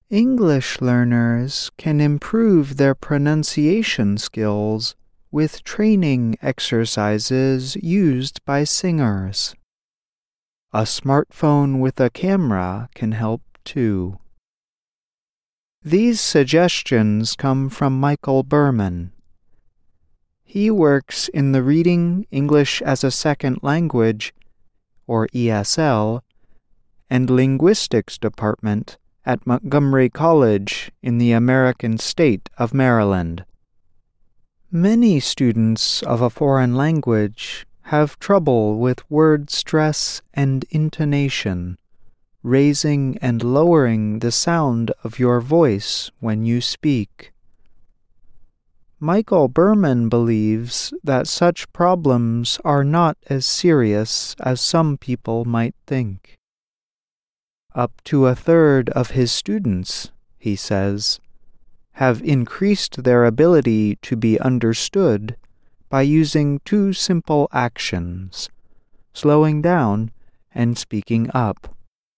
English learners can improve their pronunciation skills with training exercises used by singers. A smartphone with a camera can help too. These suggestions come from Michael Berman. He works in the Reading English as a Second Language, or ESL, and Linguistics Department at Montgomery College in the American state of Maryland. Many students of a foreign language have trouble with word stress and intonation, raising and lowering the sound of your voice when you speak. Michael Berman believes that such problems are not as serious as some people might think. Up to a third of his students, he says, have increased their ability to be understood by using two simple actions, slowing down and speaking up.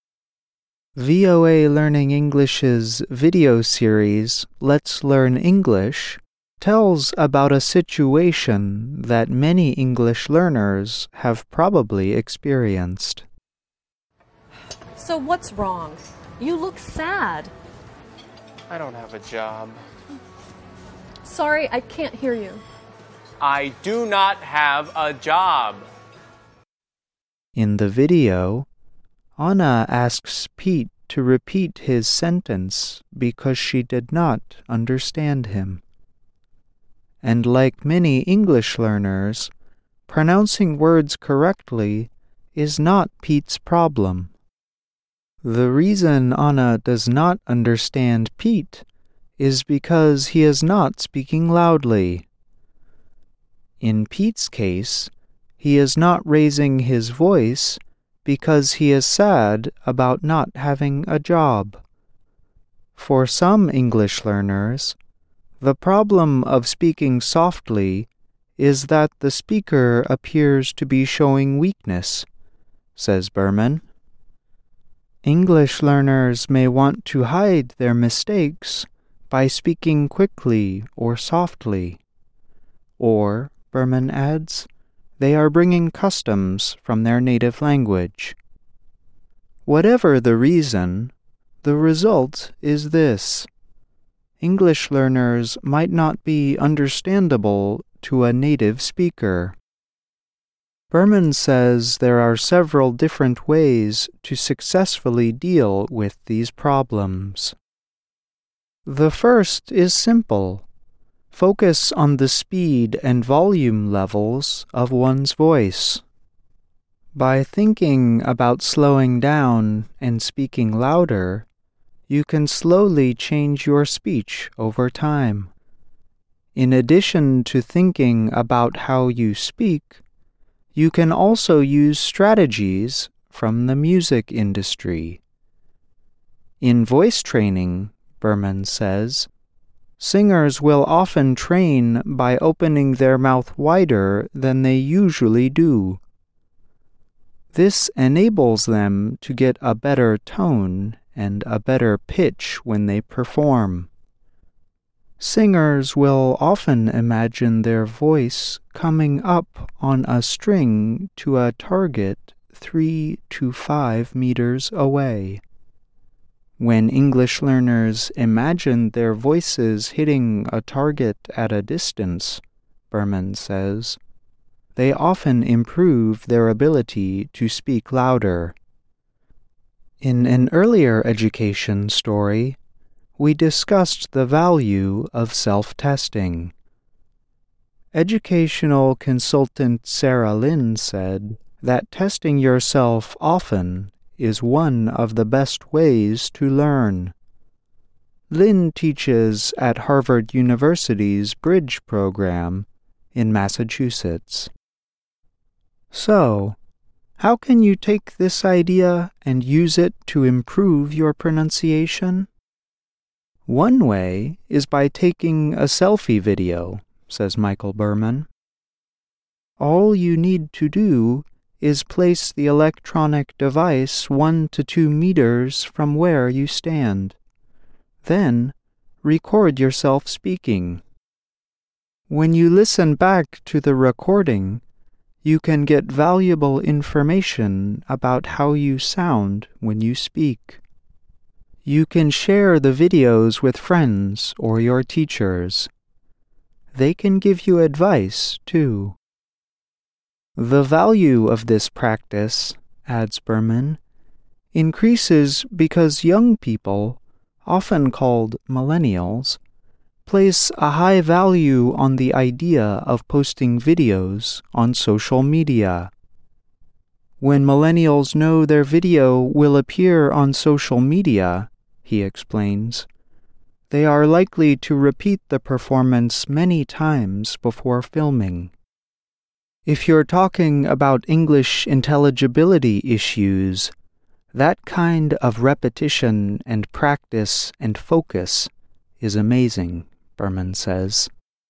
VOA Learning English's video series, Let's Learn English, tells about a situation that many English learners have probably experienced. So what's wrong? You look sad. I don't have a job. Sorry, I can't hear you. I do not have a job. In the video, Anna asks Pete to repeat his sentence because she did not understand him. And like many English learners, pronouncing words correctly is not Pete's problem. The reason Anna does not understand Pete is because he is not speaking loudly. In Pete's case, he is not raising his voice because he is sad about not having a job. For some English learners, the problem of speaking softly is that the speaker appears to be showing weakness, says Berman. English learners may want to hide their mistakes by speaking quickly or softly. Or, Berman adds, they are bringing customs from their native language. Whatever the reason, the result is this. English learners might not be understandable to a native speaker. Berman says there are several different ways to successfully deal with these problems. The first is simple. Focus on the speed and volume levels of one's voice. By thinking about slowing down and speaking louder, you can slowly change your speech over time. In addition to thinking about how you speak, you can also use strategies from the music industry. In voice training, Berman says, singers will often train by opening their mouth wider than they usually do. This enables them to get a better tone and a better pitch when they perform. Singers will often imagine their voice coming up on a string to a target 3 to 5 meters away. When English learners imagine their voices hitting a target at a distance, Berman says, they often improve their ability to speak louder. In an earlier education story, we discussed the value of self-testing. Educational consultant Sarah Lynn said that testing yourself often is one of the best ways to learn. Lynn teaches at Harvard University's Bridge program in Massachusetts. So, how can you take this idea and use it to improve your pronunciation? One way is by taking a selfie video, says Michael Berman. All you need to do is place the electronic device 1 to 2 meters from where you stand. Then, record yourself speaking. When you listen back to the recording, you can get valuable information about how you sound when you speak. You can share the videos with friends or your teachers. They can give you advice, too. The value of this practice, adds Berman, increases because young people, often called millennials, place a high value on the idea of posting videos on social media. When millennials know their video will appear on social media, he explains, they are likely to repeat the performance many times before filming. If you're talking about English intelligibility issues, that kind of repetition and practice and focus is amazing, Berman says.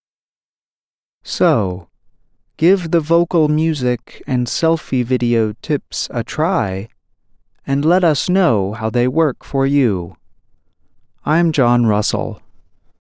So, give the vocal music and selfie video tips a try, and let us know how they work for you. I'm John Russell.